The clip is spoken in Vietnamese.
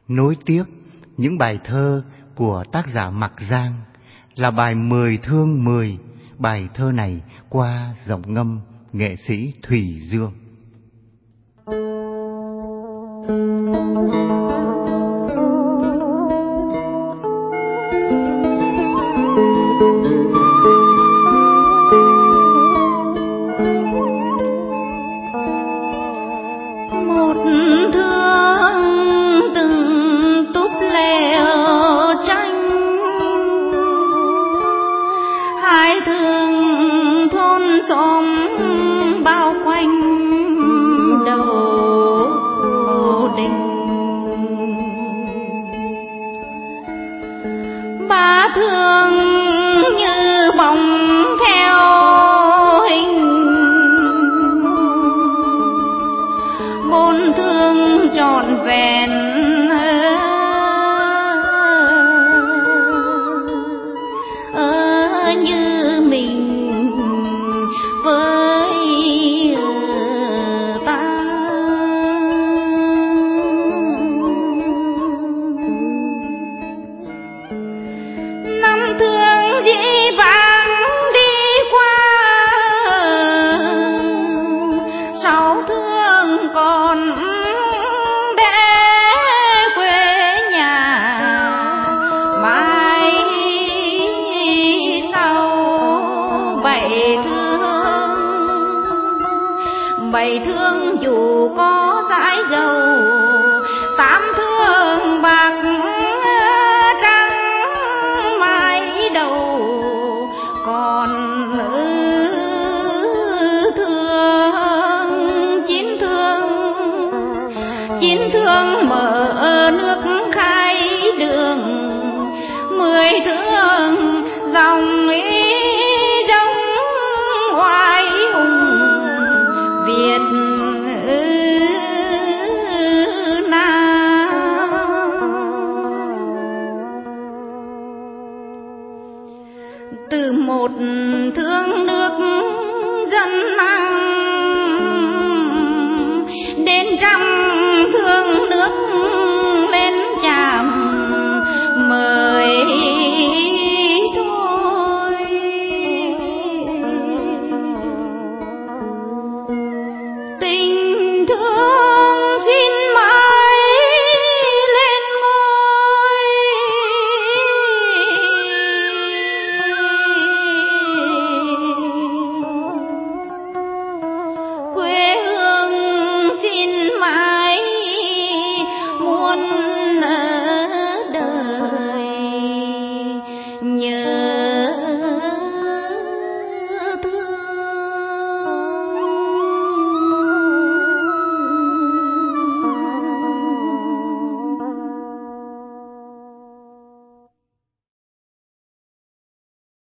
Nối tiếp những bài thơ của tác giả Mặc Giang là bài 10 thương 10. Bài thơ này qua giọng ngâm nghệ sĩ Thùy Dương. Bao quanh đầu đình, ba thương như bóng theo hình, bốn thương trọn vẹn như mình với ta. Năm thương dĩ vãng đi qua, sáu thương còn để quê nhà. Mai sau bảy thương dù có dãi dầu, tám thương bạc trắng mái đầu, còn chín thương mở nước khai đường, 10 thương dòng ý giống oai hùng Việt Nam. Từ một thương nước dân năng đến trăm thương